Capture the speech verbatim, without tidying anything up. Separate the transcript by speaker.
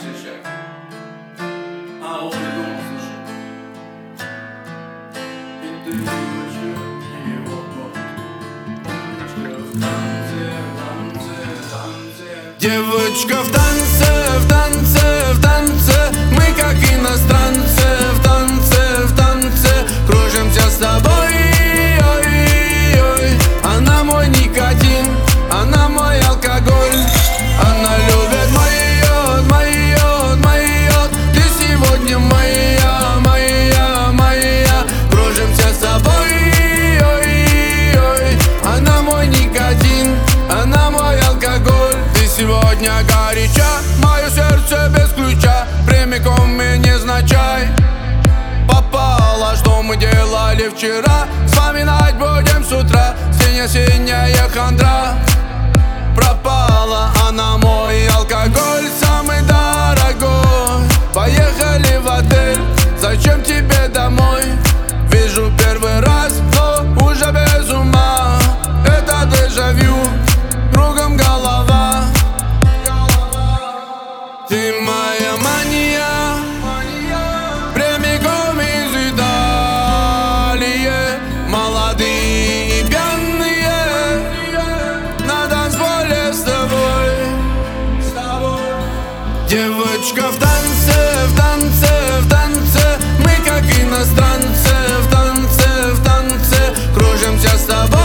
Speaker 1: сейчас. А он дома, слушай. И ты девочка, его год. Девочка в танце, в танце, в танце.
Speaker 2: Девочка в танце, в танце, в танце. Мы как иностранцы, в танце, в танце. Кружимся с тобой, ой, ой. Она мой никотин, она мой алкоголь. Она любит мой йод, мой йод, мой йод. Ты сегодня моя, моя, моя. Кружимся с тобой, ой, ой. Она мой никотин, она мой алкоголь. Ты сегодня горяча, мое сердце без ключа. Прямиком и незначай попала, что мы делали вчера. Вспоминать будем с утра. Синяя-синяя хандра пропала. Она мой алкоголь, самый дорогой. Поехали в отель, зачем тебе домой? Вижу первый раз, но уже без ума. Это дежавю, кругом голова. Ты моя мания, прямиком из Италии. Молодые и пьяные на танцполе с тобой. Девочка в танце, в танце, в танце. Мы как иностранцы, в танце, в танце. Кружимся с тобой.